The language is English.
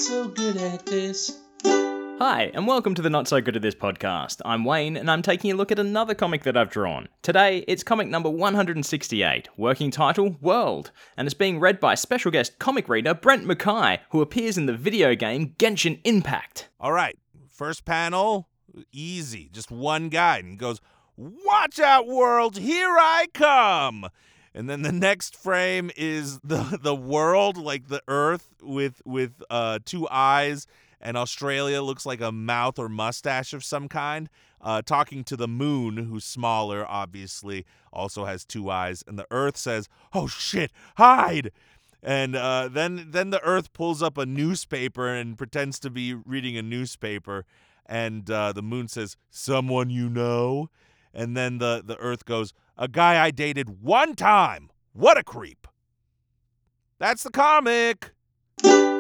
so good at this. Hi, and welcome to the Not So Good at This podcast. I'm Wayne, and I'm taking a look at another comic that I've drawn. Today, it's comic number 168, working title World, and it's being read by special guest comic reader Brent Mackay, who appears in the video game Genshin Impact. All right, first panel, easy, just one guy, and he goes, "Watch out, world, here I come!" And then the next frame is the world, like the Earth, with two eyes, and Australia looks like a mouth or mustache of some kind, talking to the moon, who's smaller, obviously, also has two eyes, and the Earth says, "Oh shit, hide!" And then the Earth pulls up a newspaper and pretends to be reading a newspaper, and the moon says, "Someone you know?" And then the Earth goes, "A guy I dated one time. What a creep." That's the comic.